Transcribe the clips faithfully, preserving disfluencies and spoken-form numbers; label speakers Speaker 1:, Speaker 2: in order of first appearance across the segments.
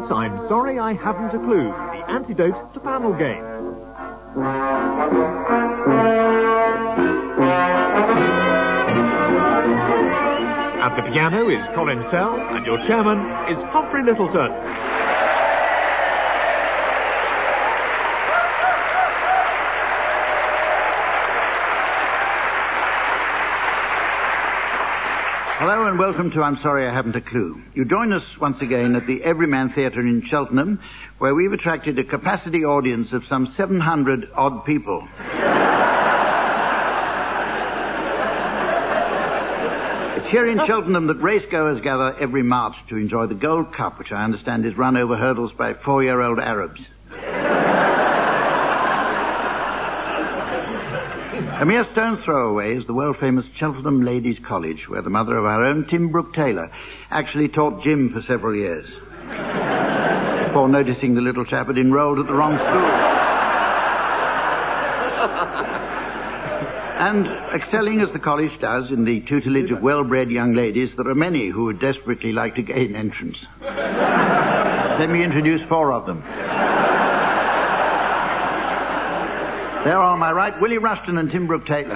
Speaker 1: presents I'm Sorry I Haven't a Clue, the antidote to panel games. At the piano is Colin Sell, and your chairman is Humphrey Littleton.
Speaker 2: Hello and welcome to I'm Sorry I Haven't a Clue. You join us once again at the Everyman Theatre in Cheltenham, where we've attracted a capacity audience of some seven hundred odd people. It's here in Cheltenham that racegoers gather every March to enjoy the Gold Cup, which I understand is run over hurdles by four-year-old Arabs. A mere stone's throw away is the world-famous Cheltenham Ladies' College, where the mother of our own Tim Brooke Taylor actually taught gym for several years, before noticing the little chap had enrolled at the wrong school. And excelling as the college does in the tutelage of well-bred young ladies, there are many who would desperately like to gain entrance. Let me introduce four of them. There on my right, Willie Rushton and Tim Brooke Taylor.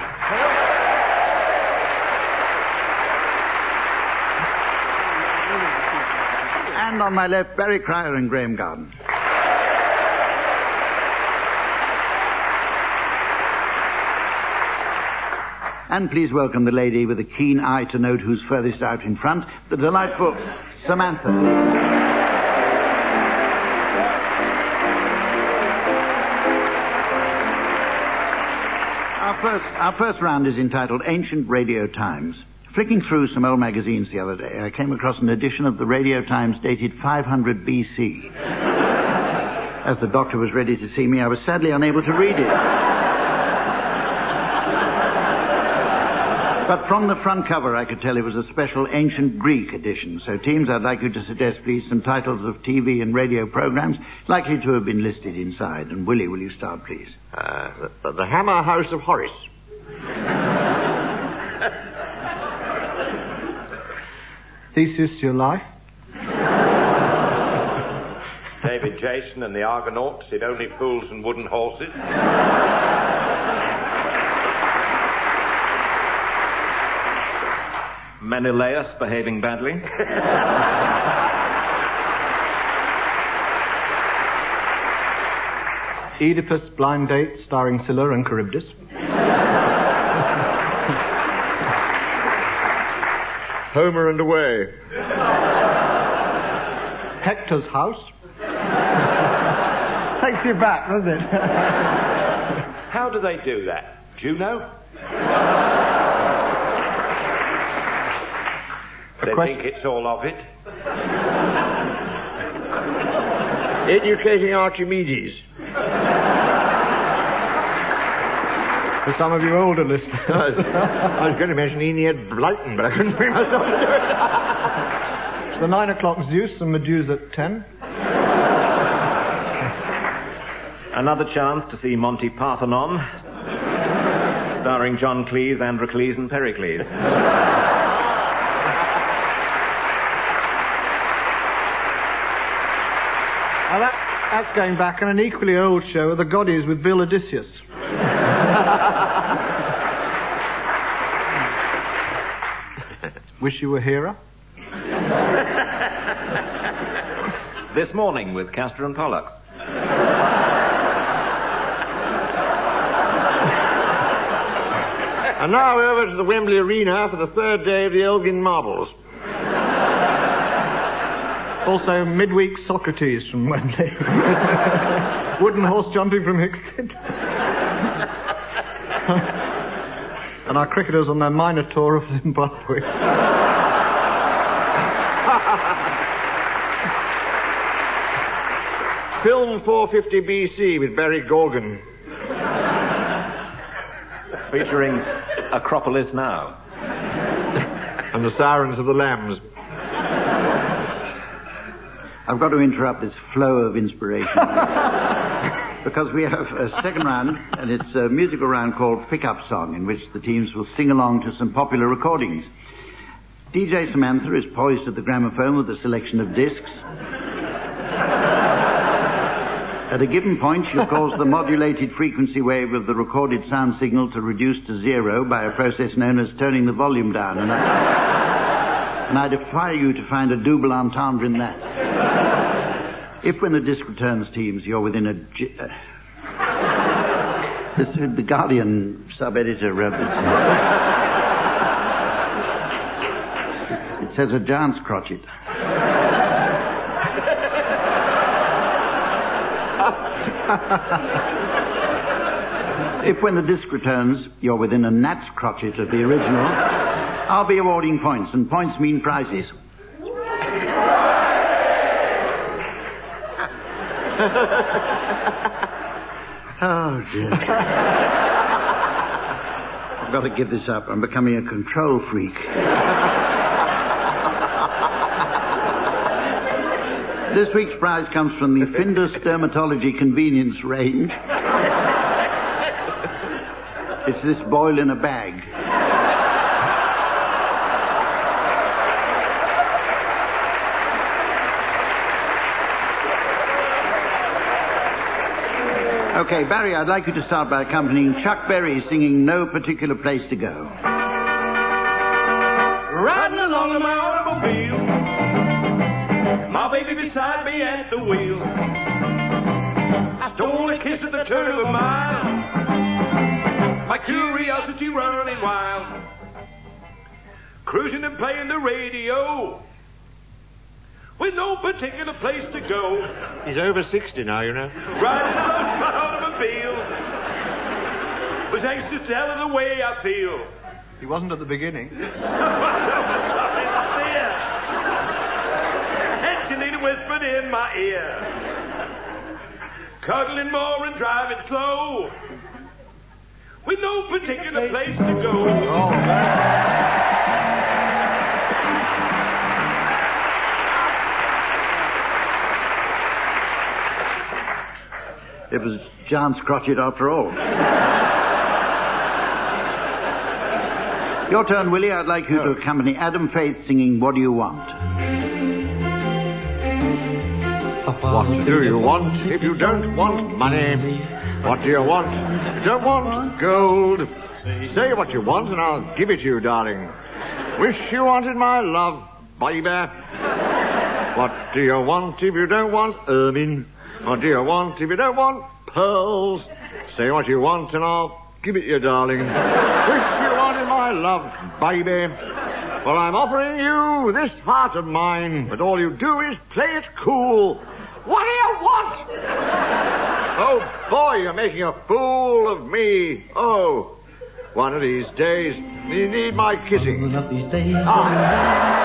Speaker 2: And on my left, Barry Cryer and Graham Garden. And please welcome the lady with a keen eye to note who's furthest out in front, the delightful Samantha. Our first, our first round is entitled Ancient Radio Times. Flicking through some old magazines the other day, I came across an edition of the Radio Times dated five hundred B C. As the doctor was ready to see me, I was sadly unable to read it. But from the front cover, I could tell it was a special Ancient Greek edition. So, teams, I'd like you to suggest, please, some titles of T V and radio programs likely to have been listed inside. And, Willie, will you start, please?
Speaker 3: Uh, the, the Hammer House of Horace.
Speaker 4: Theseus, Your Life.
Speaker 3: David Jason and the Argonauts, It Only Fools and Wooden Horses.
Speaker 5: Menelaus behaving badly.
Speaker 4: Oedipus Blind Date starring Scylla and Charybdis.
Speaker 3: Homer and Away.
Speaker 4: Hector's House. Takes you back, doesn't it?
Speaker 3: How do they do that? Juno? They
Speaker 4: question-
Speaker 3: think it's all of it.
Speaker 1: Educating Archimedes.
Speaker 4: For some of you older listeners.
Speaker 1: I was going to mention Enid Blyton, but I couldn't bring myself to do it.
Speaker 4: It's the nine o'clock Zeus and Medusa at ten.
Speaker 5: Another chance to see Monty Parthenon, starring John Cleese, Androcles and Pericles.
Speaker 4: Now that, that's going back on an equally old show, The Goddies with Bill Odysseus. Wish You Were Here.
Speaker 5: This Morning with Castor and Pollux.
Speaker 1: And now over to the Wembley Arena for the third day of the Elgin Marbles.
Speaker 4: Also, midweek Socrates from Wembley. Wooden horse jumping from Hickstead. And our cricketers on their minor tour of Zimbabwe.
Speaker 1: Film four fifty B C with Barry Gorgon.
Speaker 5: Featuring Acropolis Now.
Speaker 1: And the Sirens of the Lambs.
Speaker 2: I've got to interrupt this flow of inspiration because we have a second round, and it's a musical round called Pick-Up Song, in which the teams will sing along to some popular recordings. D J Samantha is poised at the gramophone with a selection of discs. At a given point, she'll cause the modulated frequency wave of the recorded sound signal to reduce to zero by a process known as turning the volume down. And I, and I defy you to find a double entendre in that. If, when the disc returns, teams, you're within a... G- uh, this, the Guardian sub-editor wrote this. It says a giant's crotchet. If, when the disc returns, you're within a gnat's crotchet of the original, I'll be awarding points, and points mean prizes. Oh, dear. I've got to give this up. I'm becoming a control freak. This week's prize comes from the Findus Dermatology Convenience range. It's this boil in a bag. Okay, Barry, I'd like you to start by accompanying Chuck Berry singing No Particular Place to Go.
Speaker 6: Riding along in my automobile, my baby beside me at the wheel. I stole a kiss at the turn of a mile, my curiosity running wild. Cruising and playing the radio, with no particular place to go.
Speaker 1: He's over sixty now, you know.
Speaker 6: Riding along my automobile, was anxious to tell her the way I feel.
Speaker 4: He wasn't at the beginning.
Speaker 6: Angelina whispered in my ear, cuddling more and driving slow, with no particular place to go.
Speaker 4: Oh,
Speaker 2: It was John's crotchet after all. Your turn, Willie. I'd like you to accompany Adam Faith singing What Do You Want?
Speaker 1: What do you want if you don't want money? What do you want if you don't want gold? Say what you want and I'll give it to you, darling. Wish you wanted my love, baby. What do you want if you don't want ermine? What do you want if you don't want pearls? Say what you want and I'll give it you, darling. Wish you wanted my love, baby. Well, I'm offering you this heart of mine, but all you do is play it cool. What do you want? Oh, boy, you're making a fool of me. Oh, one of these days, you need my kissing.
Speaker 7: One of these days.
Speaker 1: Ah.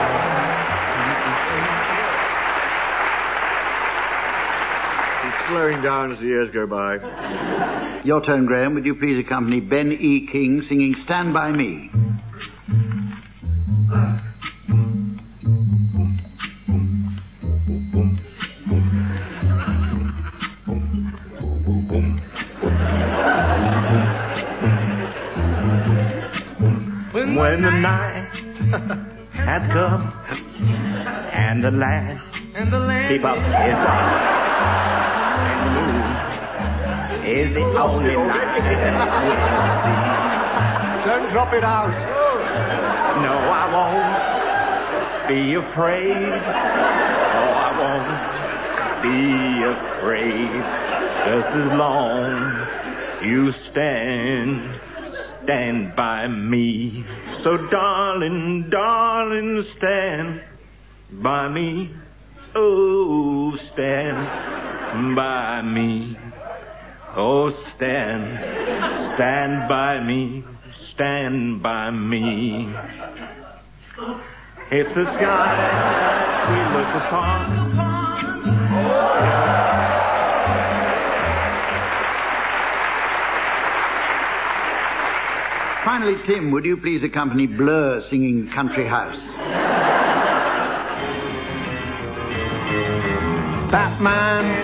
Speaker 1: Slowing down as the years go by.
Speaker 2: Your turn, Graham. Would you please accompany Ben E. King singing Stand By Me?
Speaker 6: When the night has come and the land,
Speaker 7: And the land
Speaker 6: keep up, is dark. Is the only light that we can see.
Speaker 4: don't drop it out.
Speaker 6: No, I won't be afraid. Oh, I won't be afraid. Just as long you stand, stand by me. So, darling, darling, stand by me. Oh, stand by me. Oh, stand, stand by me, stand by me. It's the sky we look upon.
Speaker 2: Finally, Tim, would you please accompany Blur singing Country House?
Speaker 4: Batman.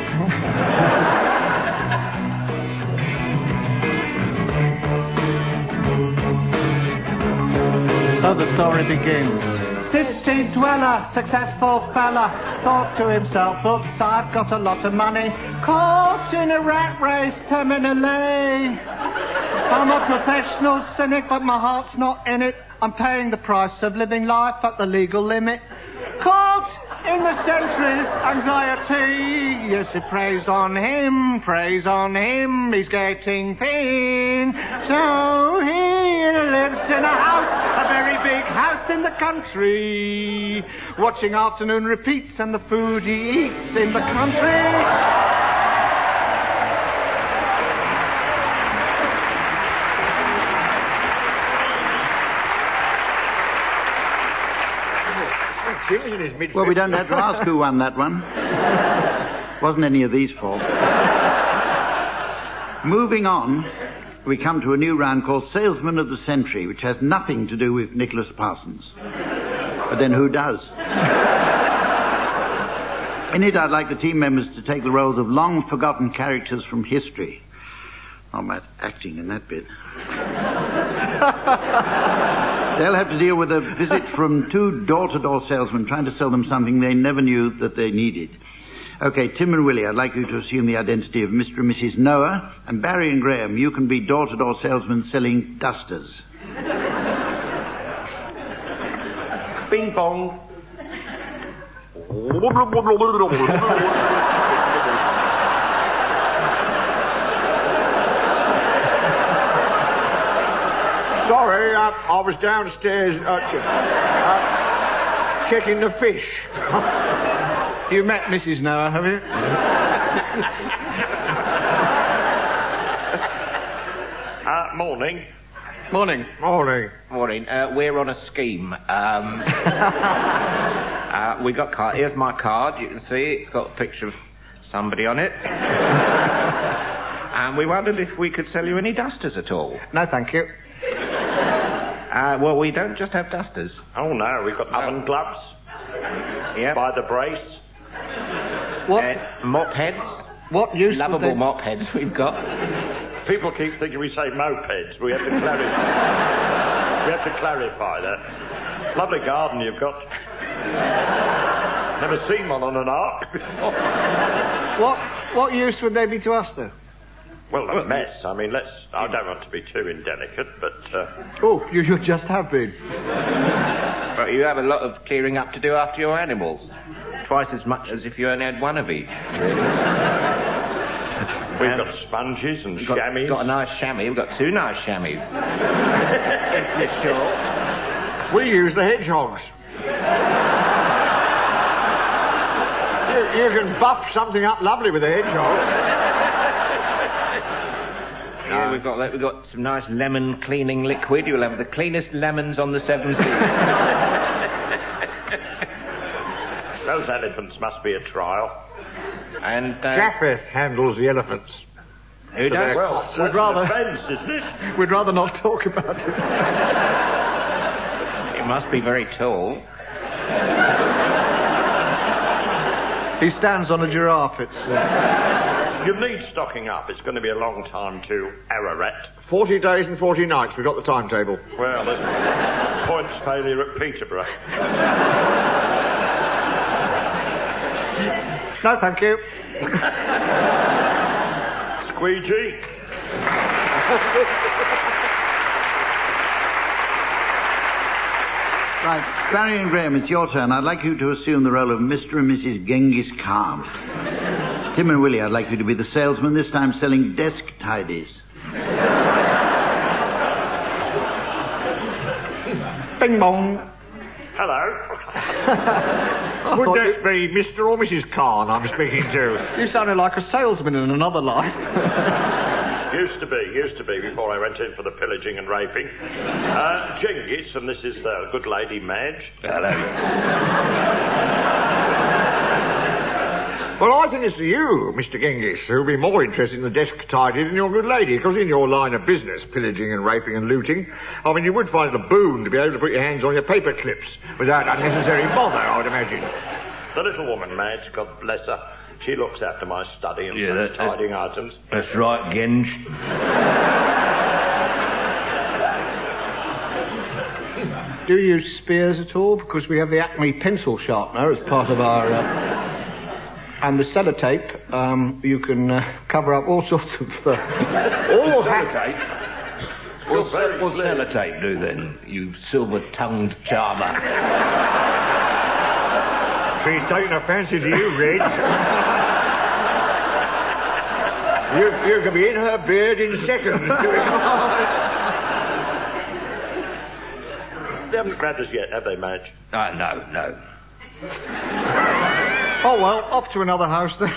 Speaker 4: So the story begins. city dweller, successful fella, thought to himself, oops, I've got a lot of money. Caught in a rat race terminally. I'm a professional cynic, but my heart's not in it. I'm paying the price of living life at the legal limit. Caught in the century's anxiety. Yes, it preys on him, preys on him. He's getting thin. So he lives in a house, a very big house in the country, watching afternoon repeats and the food he eats in the country.
Speaker 1: Jim's in his mid.
Speaker 2: Well, we don't have to ask who won that one. Wasn't any of these fault. Moving on, we come to a new round called Salesman of the Century, which has nothing to do with Nicholas Parsons. But then who does? In it, I'd like the team members to take the roles of long-forgotten characters from history. Oh, I'm acting in that bit. They'll have to deal with a visit from two door-to-door salesmen trying to sell them something they never knew that they needed. Okay, Tim and Willie, I'd like you to assume the identity of Mister and Missus Noah, and Barry and Graham, you can be door-to-door salesmen selling dusters.
Speaker 3: Bing bong.
Speaker 1: Sorry, uh, I was downstairs uh, ch- uh, checking the fish.
Speaker 4: You met Missus Noah, have you?
Speaker 3: Uh, morning.
Speaker 4: Morning.
Speaker 1: Morning.
Speaker 3: Morning. Uh, we're on a scheme. Um, uh, we got card. Here's my card. You can see it's got a picture of somebody on it. And we wondered if we could sell you any dusters at all.
Speaker 4: No, thank you.
Speaker 3: Uh, well, we don't just have dusters.
Speaker 7: Oh, no, we've got oven gloves.
Speaker 3: Yeah.
Speaker 7: By the brace.
Speaker 4: What?
Speaker 3: Uh, mop heads.
Speaker 4: What use?
Speaker 3: Lovable
Speaker 4: would they...
Speaker 3: mop heads we've got.
Speaker 7: People keep thinking we say mopeds. We have to clarify. we have to clarify that. Lovely garden you've got. Never seen one on an ark before.
Speaker 4: What? What use would they be to us, though?
Speaker 7: Well, a mess. I mean, let's... I don't want to be too indelicate, but... Uh...
Speaker 4: Oh, you, you just have been.
Speaker 3: But you have a lot of clearing up to do after your animals. Twice as much as if you only had one of each.
Speaker 7: We've got sponges and
Speaker 3: We've got,
Speaker 7: chamois.
Speaker 3: got a nice chamois. We've got two nice chamois. They're short.
Speaker 1: We use the hedgehogs. you, you can buff something up lovely with a hedgehog.
Speaker 3: Yeah, we've got we've got some nice lemon cleaning liquid. You'll have the cleanest lemons on the seven seas.
Speaker 7: Those elephants must be a trial.
Speaker 3: And uh,
Speaker 1: Japheth handles the elephants.
Speaker 3: who does?
Speaker 7: Well,
Speaker 1: We'd
Speaker 7: that's
Speaker 1: rather-
Speaker 7: an offence, isn't it?
Speaker 1: We'd rather not talk about it.
Speaker 3: It must be very tall.
Speaker 4: He stands on a giraffe. It's. Uh...
Speaker 7: You need stocking up. It's going to be a long time to Ararat.
Speaker 1: Forty days and forty nights. We've got the timetable.
Speaker 7: Well, there's points failure at Peterborough.
Speaker 4: No, thank you.
Speaker 7: Squeegee.
Speaker 2: Right, Barry and Graham, it's your turn. I'd like you to assume the role of Mister and Missus Genghis Khan. Tim and Willie, I'd like you to be the salesman, this time selling desk tidies.
Speaker 4: Bing bong.
Speaker 7: Hello.
Speaker 1: Would that be Mister or Missus Khan I'm speaking to?
Speaker 4: You sounded like a salesman in another life.
Speaker 7: Used to be, used to be before I went in for the pillaging and raping. Uh, Genghis, and this is the good lady Madge.
Speaker 3: Hello.
Speaker 1: Well, I think it's you, Mister Genghis, who'll be more interested in the desk tidy than your good lady, because in your line of business, pillaging and raping and looting, I mean, you would find it a boon to be able to put your hands on your paper clips without unnecessary bother, I would imagine.
Speaker 7: The little woman, Madge, God bless her, she looks after my study and
Speaker 5: Yeah,
Speaker 7: such
Speaker 5: that-
Speaker 7: tidying items.
Speaker 5: That's right, Genge.
Speaker 4: do you use spears at all? Because we have the Acme pencil sharpener as part of our... Uh, and the sellotape, um, you can uh, cover up all sorts of... Uh, all
Speaker 3: sellotape? What's, what's sellotape do then, you silver-tongued charmer?
Speaker 1: She's taking a fancy to you, Red. you, you can be in her beard in seconds.
Speaker 7: They haven't grabbed us yet, have they, Madge?
Speaker 3: Uh, no, no.
Speaker 4: Oh, well, off to another house then.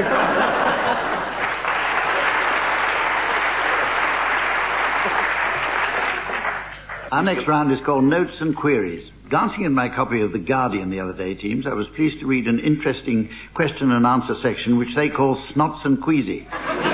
Speaker 2: Our next round is called Notes and Queries. Glancing at my copy of The Guardian the other day, teams, I was pleased to read an interesting question and answer section which they call Snots and Queasy.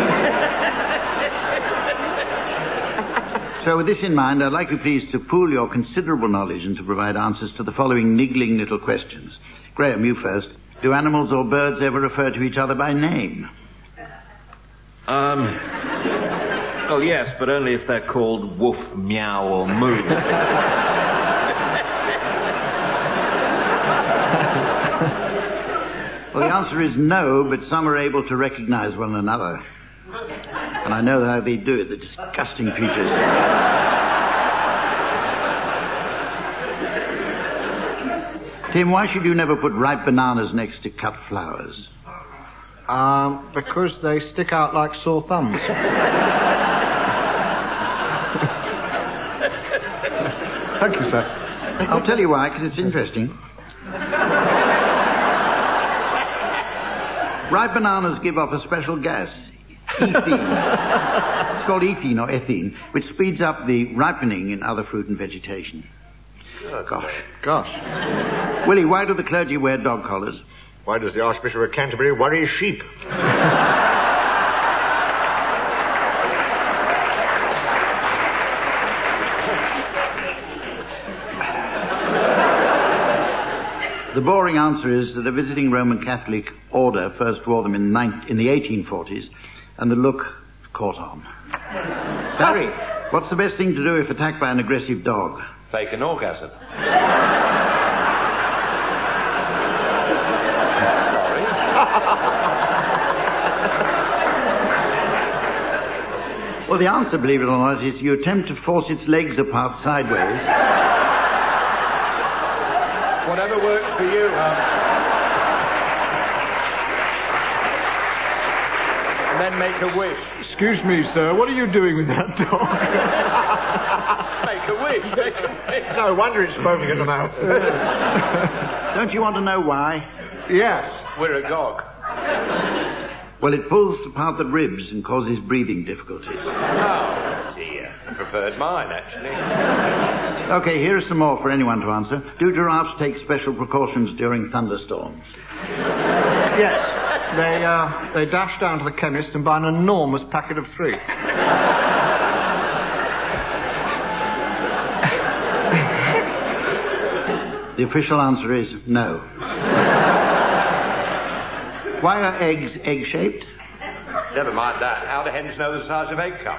Speaker 2: So with this in mind, I'd like you please to pool your considerable knowledge and to provide answers to the following niggling little questions. Graham, you first. Do animals or birds ever refer to each other by name?
Speaker 5: Um... Oh, yes, but only if they're called woof, meow, or moo.
Speaker 2: Well, the answer is no, but some are able to recognize one another. And I know how they do it, the disgusting creatures. Tim, why should you never put ripe bananas next to cut flowers?
Speaker 4: Um, because they stick out like sore thumbs. Thank you, sir.
Speaker 2: I'll tell you why, because it's interesting. Ripe bananas give off a special gas, ethene. It's called ethene or ethene, which speeds up the ripening in other fruit and vegetation.
Speaker 1: Oh,
Speaker 2: gosh.
Speaker 4: Gosh.
Speaker 2: Willie, why do the clergy wear dog collars?
Speaker 1: Why does the Archbishop of Canterbury worry sheep?
Speaker 2: The boring answer is that a visiting Roman Catholic order first wore them in, nine, in the eighteen forties, and the look caught on. Barry, what's the best thing to do if attacked by an aggressive dog?
Speaker 3: Fake an orgasm.
Speaker 2: Well, the answer, believe it or not, is you attempt to force its legs apart sideways.
Speaker 3: Whatever works for you, huh? And then make a wish.
Speaker 4: Excuse me, sir, what are you doing with that dog?
Speaker 3: Make a wish, make a wish.
Speaker 1: No wonder it's foaming at the mouth.
Speaker 2: Don't you want to know why?
Speaker 4: Yes.
Speaker 3: We're agog.
Speaker 2: Well, it pulls apart the ribs and causes breathing difficulties.
Speaker 3: Oh, dear. I preferred mine, actually.
Speaker 2: Okay, here are some more for anyone to answer. Do giraffes take special precautions during thunderstorms?
Speaker 4: Yes. They, uh, they dash down to the chemist and buy an enormous packet of three.
Speaker 2: The official answer is no. Why are eggs egg-shaped?
Speaker 3: Never mind that. How do hens know the size of egg cup?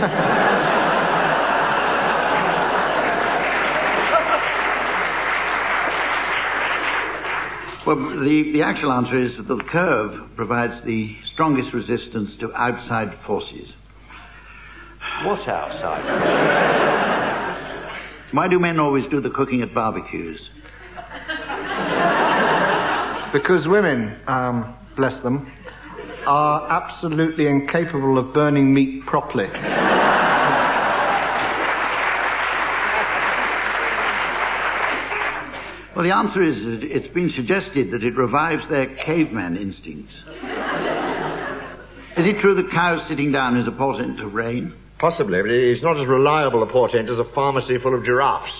Speaker 2: Well, the, the actual answer is that the curve provides the strongest resistance to outside forces.
Speaker 3: What outside?
Speaker 2: Why do men always do the cooking at barbecues?
Speaker 4: Because women, um, bless them, are absolutely incapable of burning meat properly.
Speaker 2: Well, the answer is that it's been suggested that it revives their caveman instincts. Is it true that cows sitting down is a portent of rain?
Speaker 1: Possibly, but it's not as reliable a portent as a pharmacy full of giraffes.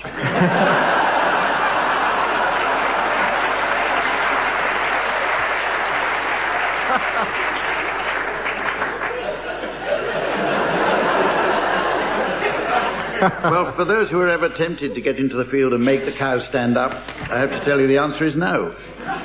Speaker 2: Well, for those who are ever tempted to get into the field and make the cows stand up, I have to tell you the answer is no.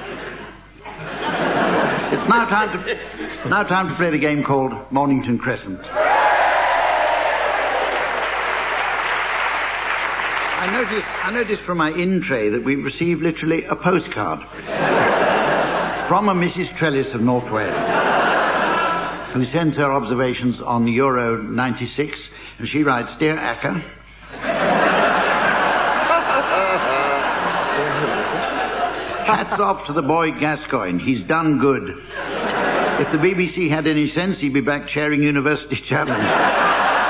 Speaker 2: It's now time to now time to play the game called Mornington Crescent. I noticed, I noticed from my in tray that we received literally a postcard from a Missus Trellis of North Wales, who sends her observations on Euro ninety-six, and she writes, Dear Acker, hats off to the boy Gascoigne. He's done good. If the B B C had any sense, he'd be back chairing University Challenge.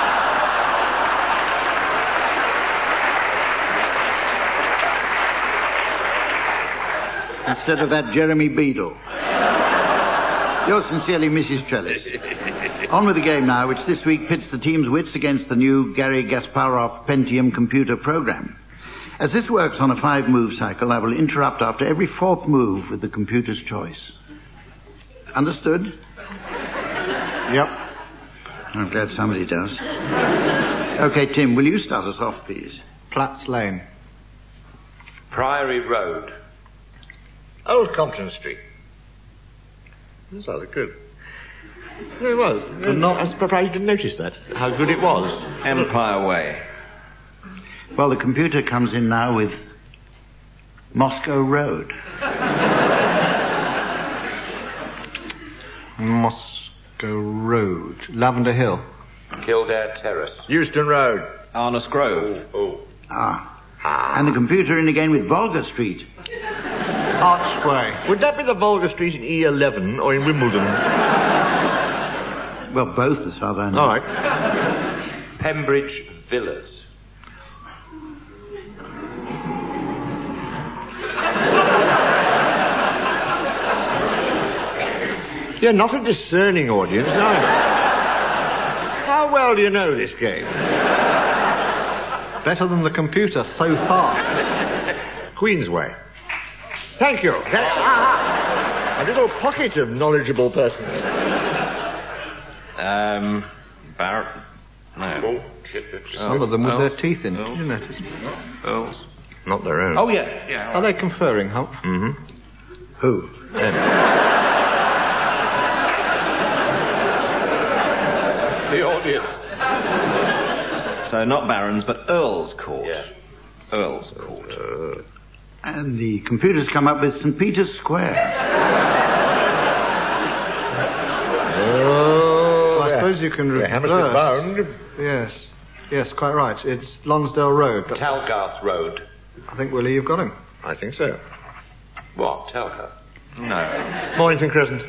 Speaker 2: Instead of that Jeremy Beadle. Yours sincerely, Missus Trellis. On with the game now, which this week pits the team's wits against the new Garry Kasparov Pentium computer program. As this works on a five-move cycle, I will interrupt after every fourth move with the computer's choice. Understood?
Speaker 1: Yep.
Speaker 2: I'm glad somebody does. Okay, Tim, will you start us off, please?
Speaker 1: Platts Lane.
Speaker 7: Priory Road.
Speaker 1: Old Compton Street. That's rather good. It was. Not, I'm surprised you didn't notice that, how good it was.
Speaker 3: Empire Way.
Speaker 2: Well, the computer comes in now with Moscow Road.
Speaker 1: Moscow Road. Lavender Hill.
Speaker 7: Kildare Terrace.
Speaker 1: Euston Road.
Speaker 3: Arnos Grove.
Speaker 7: Oh.
Speaker 2: Ah. And the computer in again with Volga Street.
Speaker 1: Archway. Would that be the Volga Street in E eleven or in Wimbledon?
Speaker 2: Well, both as far as I know.
Speaker 1: All right.
Speaker 7: Pembridge Villas.
Speaker 1: You're not a discerning audience, are you? How well do you know this game?
Speaker 8: Better than the computer so far.
Speaker 1: Queensway. Thank you. Ah, a little pocket of knowledgeable persons.
Speaker 3: Um, Barrett. No.
Speaker 7: Oh, shit.
Speaker 8: Some of them with
Speaker 3: Earls.
Speaker 8: their teeth in.
Speaker 3: Earls.
Speaker 8: Did you notice?
Speaker 3: Earls.
Speaker 1: Not their own.
Speaker 3: Oh, yeah, yeah.
Speaker 8: Are they conferring, Hump?
Speaker 1: Mm-hmm.
Speaker 2: Who?
Speaker 7: The audience.
Speaker 3: So not Barons, but Earls Court.
Speaker 7: Yeah.
Speaker 3: Earls Court.
Speaker 1: Uh,
Speaker 2: And the computer's come up with Saint Peter's Square.
Speaker 1: oh,
Speaker 8: Well, I suppose you can
Speaker 1: yeah,
Speaker 8: reverse.
Speaker 1: Hammersmith Bound.
Speaker 8: Yes. Yes, quite right. It's Lonsdale Road. But
Speaker 7: Talgarth Road.
Speaker 8: I think, Willie, you've got him.
Speaker 1: I think so.
Speaker 7: What? Talgarth?
Speaker 3: No.
Speaker 1: Mornington Crescent.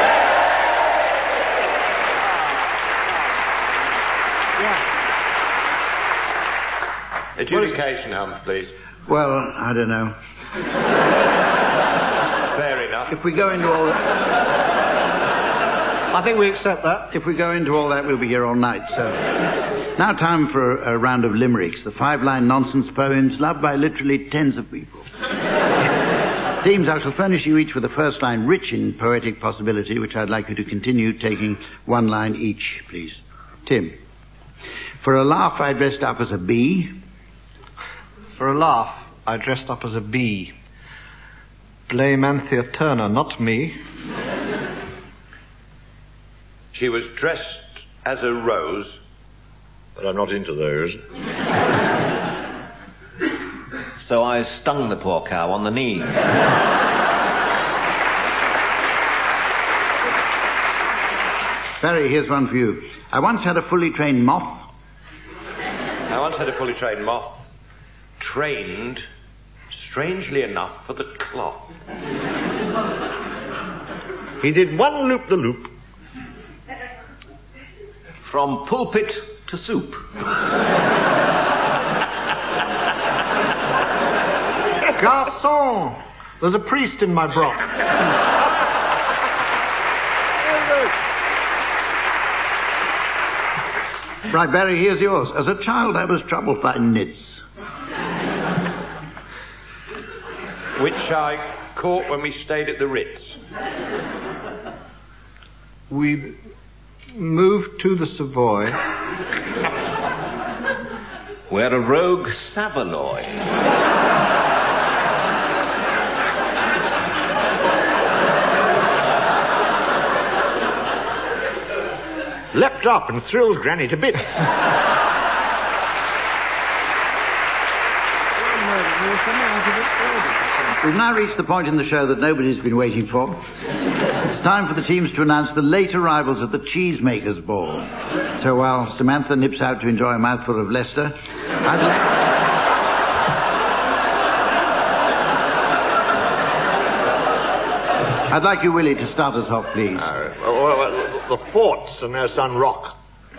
Speaker 7: Adjudication, Hump, please.
Speaker 2: Well, I don't know.
Speaker 7: Fair enough.
Speaker 2: If we go into all that,
Speaker 8: I think we accept that.
Speaker 2: if we go into all that, we'll be here all night. So now time for a, a round of limericks, the five-line nonsense poems loved by literally tens of people. Teams, I shall furnish you each with a first line rich in poetic possibility, which I'd like you to continue taking one line each, please. Tim. For a laugh, I dressed up as a bee.
Speaker 8: For a laugh, I dressed up as a bee. Blame Anthea Turner, not me.
Speaker 7: She was dressed as a rose.
Speaker 1: But I'm not into those.
Speaker 3: So I stung the poor cow on the knee.
Speaker 2: Barry, here's one for you. I once had a fully trained moth.
Speaker 7: I once had a fully trained moth. Trained, strangely enough, for the cloth.
Speaker 1: He did one loop-the-loop.
Speaker 3: From pulpit to soup.
Speaker 8: Garçon! There's a priest in my broth.
Speaker 2: Right, Barry, here's yours. As a child, I was troubled by nits.
Speaker 7: Which I caught when we stayed at the Ritz.
Speaker 8: We moved to the Savoy.
Speaker 3: Where a rogue Savaloy.
Speaker 1: Leapt up and thrilled Granny to bits.
Speaker 2: We've now reached the point in the show that nobody's been waiting for. It's time for the teams to announce the late arrivals at the Cheesemakers Ball. So while Samantha nips out to enjoy a mouthful of Leicester, I'd like... I'd like you, Willie, to start us off, please.
Speaker 1: Uh, well, the Forts and their son Rock.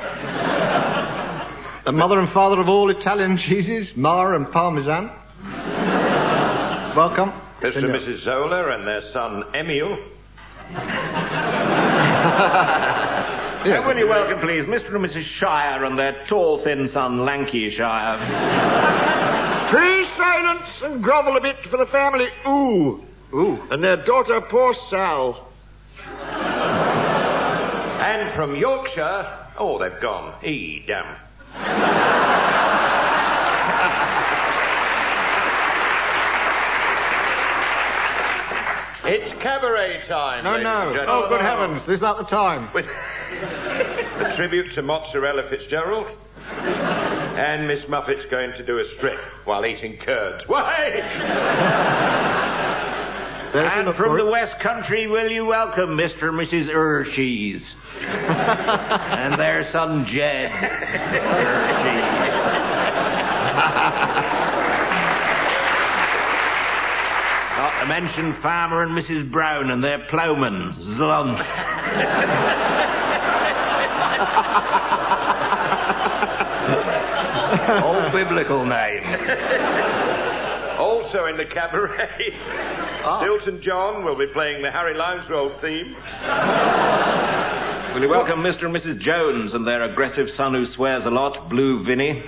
Speaker 8: The mother and father of all Italian cheeses, Mar and Parmesan. Welcome.
Speaker 7: Mister and Missus Zola and their son Emil.
Speaker 3: Yes. Will you welcome, please, Mister and Missus Shire and their tall, thin son Lancashire.
Speaker 1: Please silence and grovel a bit for the family Ooh.
Speaker 8: Ooh.
Speaker 1: And their daughter, poor Sal.
Speaker 7: And from Yorkshire, oh, they've gone. E, damn. It's cabaret time.
Speaker 8: No, no. Oh, good heavens. Is that the time?
Speaker 7: With a tribute to Mozzarella Fitzgerald. And Miss Muffet's going to do a strip while eating curds. Why?
Speaker 3: And from the West Country, will you welcome Mister and Missus Urshies and their son Jed Urshies. Not to mention Farmer and Missus Brown and their ploughman, Zlunt. Old biblical name.
Speaker 7: Also in the cabaret, oh. Stilton John will be playing the Harry Limesroll theme.
Speaker 3: Will you welcome Mister and Missus Jones and their aggressive son who swears a lot, Blue Vinny?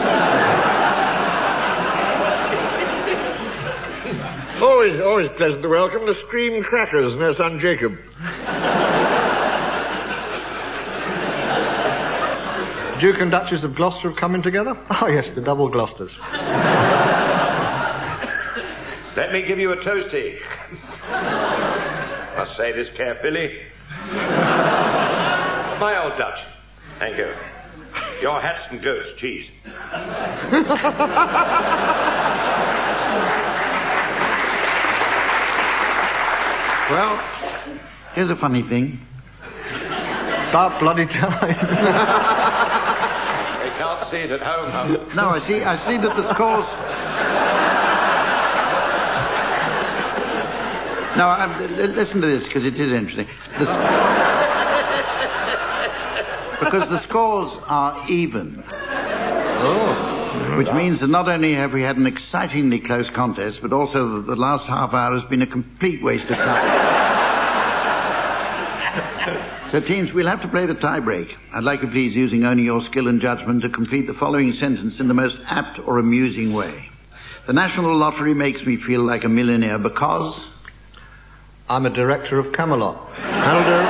Speaker 1: Always, always pleasant to welcome the Scream Crackers and their son Jacob.
Speaker 8: Duke and Duchess of Gloucester have come in together? Oh, yes, the double Gloucesters.
Speaker 7: Let me give you a toasty. Must say this carefully. My old Dutch. Thank you. Your hats and goats, cheese.
Speaker 2: Well, here's a funny thing.
Speaker 8: About bloody time.
Speaker 7: They can't see it at home, huh?
Speaker 2: No, I see, I see that the scores... No, um, listen to this, because it is interesting. The s- because the scores are even.
Speaker 8: Oh.
Speaker 2: Which means that not only have we had an excitingly close contest, but also that the last half hour has been a complete waste of time. So, teams, we'll have to play the tie-break. I'd like you, please, using only your skill and judgment, to complete the following sentence in the most apt or amusing way. The National Lottery makes me feel like a millionaire because...
Speaker 8: I'm a director of Camelot. That'll do.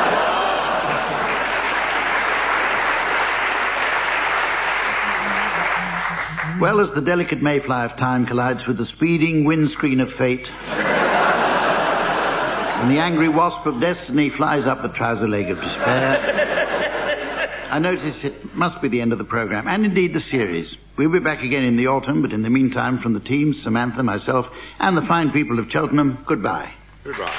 Speaker 2: Well, as the delicate mayfly of time collides with the speeding windscreen of fate, and the angry wasp of destiny flies up the trouser leg of despair, I notice it must be the end of the program, and indeed the series. We'll be back again in the autumn, but in the meantime, from the team, Samantha, myself, and the fine people of Cheltenham, goodbye.
Speaker 7: Goodbye.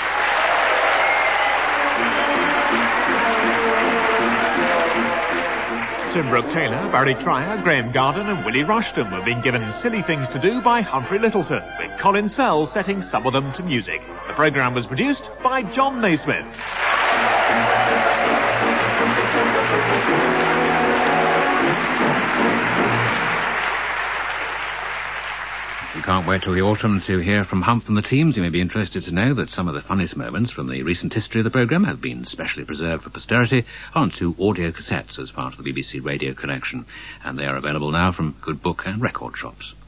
Speaker 9: Tim Brooke-Taylor, Barry Trier, Graham Garden and Willie Rushton were being given Silly Things to Do by Humphrey Littleton, with Colin Sell setting some of them to music. The programme was produced by John Naismith.
Speaker 10: You can't wait till the autumn to hear from Humph and the teams. You may be interested to know that some of the funniest moments from the recent history of the programme have been specially preserved for posterity onto audio cassettes as part of the B B C Radio collection, and they are available now from good book and record shops.